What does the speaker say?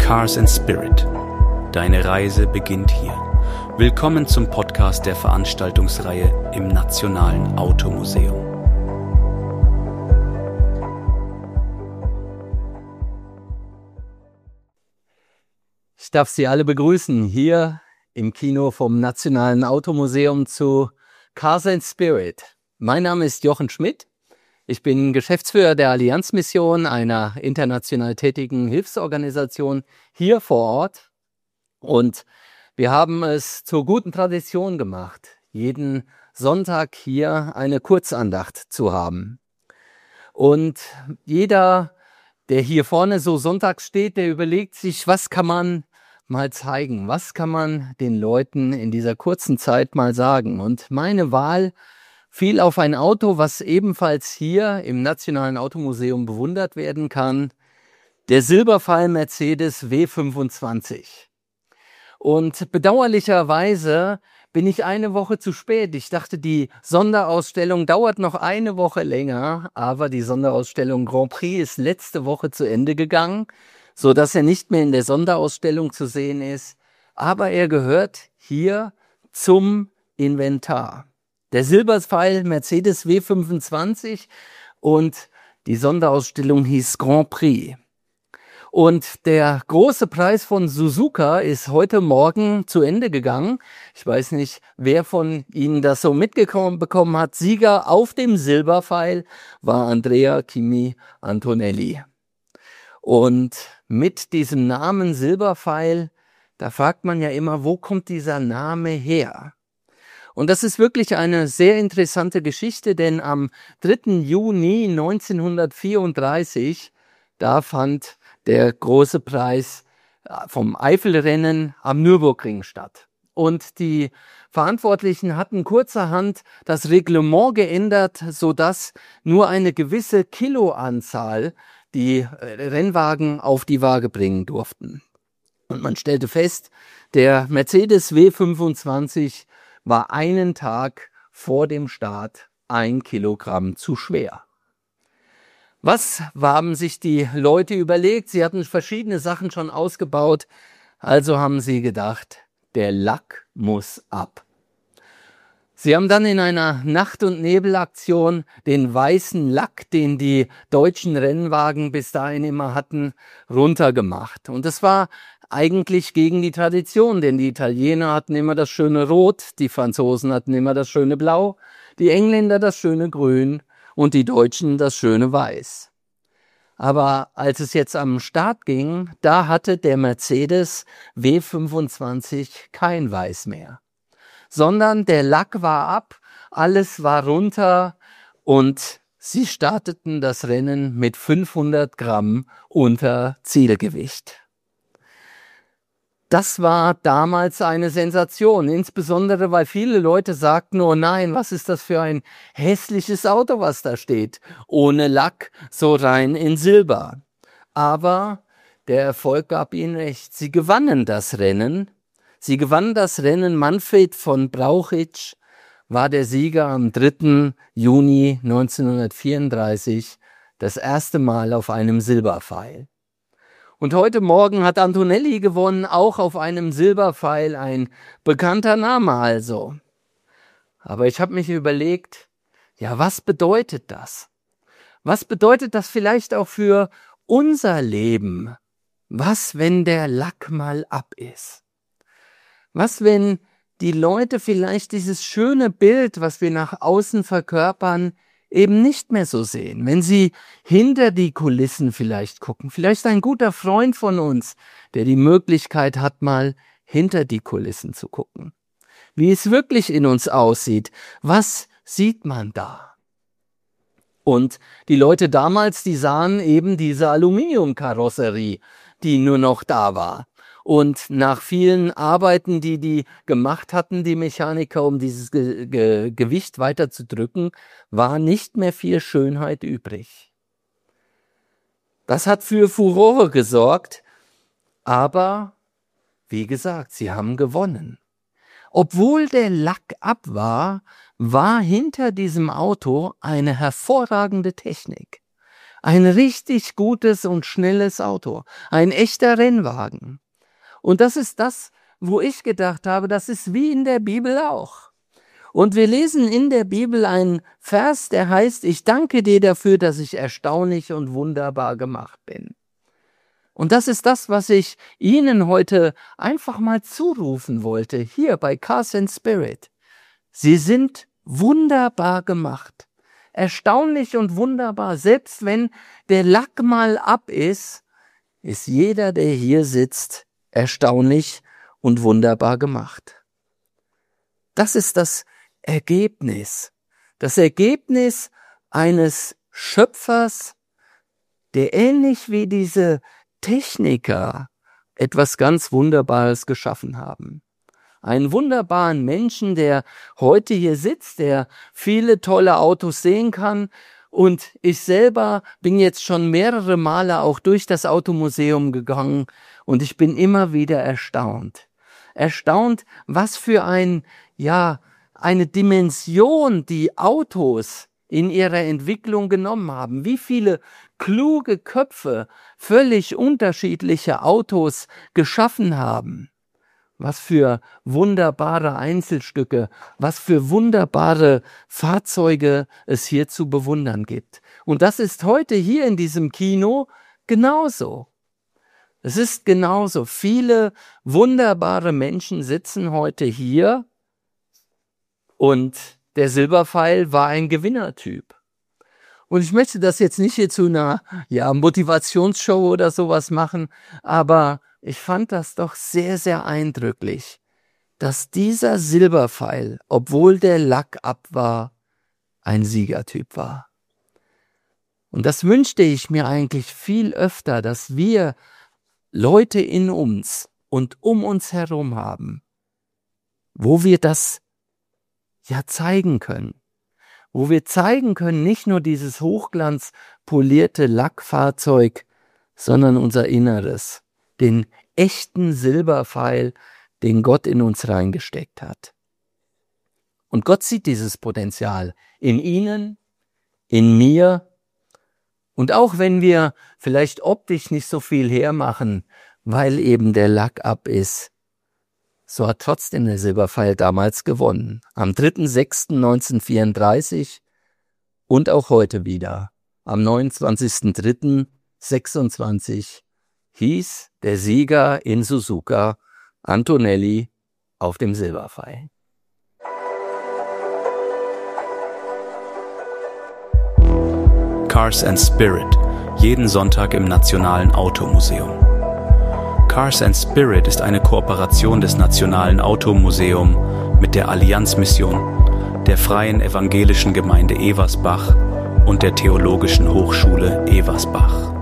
Cars and Spirit. Deine Reise beginnt hier. Willkommen zum Podcast der Veranstaltungsreihe im Nationalen Automuseum. Ich darf Sie alle begrüßen hier im Kino vom Nationalen Automuseum zu Cars and Spirit. Mein Name ist Jochen Schmidt. Ich bin Geschäftsführer der Allianz-Mission, einer international tätigen Hilfsorganisation hier vor Ort. Und wir haben es zur guten Tradition gemacht, jeden Sonntag hier eine Kurzandacht zu haben. Und jeder, der hier vorne so sonntags steht, der überlegt sich, was kann man mal zeigen? Was kann man den Leuten in dieser kurzen Zeit mal sagen? Und meine Wahl fiel auf ein Auto, was ebenfalls hier im Nationalen Automuseum bewundert werden kann, der Silberpfeil Mercedes W25. Und bedauerlicherweise bin ich eine Woche zu spät. Ich dachte, die Sonderausstellung dauert noch eine Woche länger, aber die Sonderausstellung Grand Prix ist letzte Woche zu Ende gegangen, so dass er nicht mehr in der Sonderausstellung zu sehen ist. Aber er gehört hier zum Inventar. Der Silberpfeil Mercedes W25 und die Sonderausstellung hieß Grand Prix. Und der große Preis von Suzuka ist heute Morgen zu Ende gegangen. Ich weiß nicht, wer von Ihnen das so mitbekommen hat. Sieger auf dem Silberpfeil war Andrea Kimi Antonelli. Und mit diesem Namen Silberpfeil, da fragt man ja immer, wo kommt dieser Name her? Und das ist wirklich eine sehr interessante Geschichte, denn am 3. Juni 1934, da fand der große Preis vom Eifelrennen am Nürburgring statt. Und die Verantwortlichen hatten kurzerhand das Reglement geändert, sodass nur eine gewisse Kiloanzahl die Rennwagen auf die Waage bringen durften. Und man stellte fest, der Mercedes W25 war einen Tag vor dem Start 1 Kilogramm zu schwer. Was haben sich die Leute überlegt? Sie hatten verschiedene Sachen schon ausgebaut, also haben sie gedacht, der Lack muss ab. Sie haben dann in einer Nacht- und Nebelaktion den weißen Lack, den die deutschen Rennwagen bis dahin immer hatten, runtergemacht. Und das war eigentlich gegen die Tradition, denn die Italiener hatten immer das schöne Rot, die Franzosen hatten immer das schöne Blau, die Engländer das schöne Grün und die Deutschen das schöne Weiß. Aber als es jetzt am Start ging, da hatte der Mercedes W25 kein Weiß mehr, sondern der Lack war ab, alles war runter und sie starteten das Rennen mit 500 Gramm unter Zielgewicht. Das war damals eine Sensation, insbesondere weil viele Leute sagten, oh nein, was ist das für ein hässliches Auto, was da steht, ohne Lack, so rein in Silber. Aber der Erfolg gab ihnen recht, sie gewannen das Rennen. Manfred von Brauchitsch war der Sieger am 3. Juni 1934, das erste Mal auf einem Silberpfeil. Und heute Morgen hat Antonelli gewonnen, auch auf einem Silberpfeil, ein bekannter Name also. Aber ich habe mich überlegt, ja, was bedeutet das? Was bedeutet das vielleicht auch für unser Leben? Was, wenn der Lack mal ab ist? Was, wenn die Leute vielleicht dieses schöne Bild, was wir nach außen verkörpern, eben nicht mehr so sehen, wenn sie hinter die Kulissen vielleicht gucken, vielleicht ein guter Freund von uns, der die Möglichkeit hat, mal hinter die Kulissen zu gucken, wie es wirklich in uns aussieht, was sieht man da? Und die Leute damals, die sahen eben diese Aluminiumkarosserie, die nur noch da war. Und nach vielen Arbeiten, die gemacht hatten, die Mechaniker, um dieses Gewicht weiterzudrücken, war nicht mehr viel Schönheit übrig. Das hat für Furore gesorgt, aber wie gesagt, sie haben gewonnen. Obwohl der Lack ab war, war hinter diesem Auto eine hervorragende Technik. Ein richtig gutes und schnelles Auto. Ein echter Rennwagen. Und das ist das, wo ich gedacht habe, das ist wie in der Bibel auch. Und wir lesen in der Bibel einen Vers, der heißt, ich danke dir dafür, dass ich erstaunlich und wunderbar gemacht bin. Und das ist das, was ich Ihnen heute einfach mal zurufen wollte, hier bei Cars and Spirit. Sie sind wunderbar gemacht. Erstaunlich und wunderbar. Selbst wenn der Lack mal ab ist, ist jeder, der hier sitzt, erstaunlich und wunderbar gemacht. Das ist das Ergebnis. Das Ergebnis eines Schöpfers, der ähnlich wie diese Techniker etwas ganz Wunderbares geschaffen haben. Einen wunderbaren Menschen, der heute hier sitzt, der viele tolle Autos sehen kann. Und ich selber bin jetzt schon mehrere Male auch durch das Automuseum gegangen und ich bin immer wieder erstaunt. Erstaunt, was für eine Dimension die Autos in ihrer Entwicklung genommen haben. Wie viele kluge Köpfe völlig unterschiedliche Autos geschaffen haben. Was für wunderbare Einzelstücke, was für wunderbare Fahrzeuge es hier zu bewundern gibt. Und das ist heute hier in diesem Kino genauso. Es ist genauso. Viele wunderbare Menschen sitzen heute hier und der Silberpfeil war ein Gewinnertyp. Und ich möchte das jetzt nicht hier zu einer Motivationsshow oder sowas machen, aber ich fand das doch sehr, sehr eindrücklich, dass dieser Silberpfeil, obwohl der Lack ab war, ein Siegertyp war. Und das wünschte ich mir eigentlich viel öfter, dass wir Leute in uns und um uns herum haben, wo wir das zeigen können. Wo wir zeigen können, nicht nur dieses hochglanzpolierte Lackfahrzeug, sondern unser Inneres. Den echten Silberpfeil, den Gott in uns reingesteckt hat. Und Gott sieht dieses Potenzial in Ihnen, in mir. Und auch wenn wir vielleicht optisch nicht so viel hermachen, weil eben der Lack ab ist, so hat trotzdem der Silberpfeil damals gewonnen. Am 3.6.1934 und auch heute wieder. Am 29.03.26 hieß der Sieger in Suzuka Antonelli auf dem Silberpfeil. Cars and Spirit, jeden Sonntag im Nationalen Automuseum. Cars and Spirit ist eine Kooperation des Nationalen Automuseum mit der Allianzmission, der Freien Evangelischen Gemeinde Eversbach und der Theologischen Hochschule Eversbach.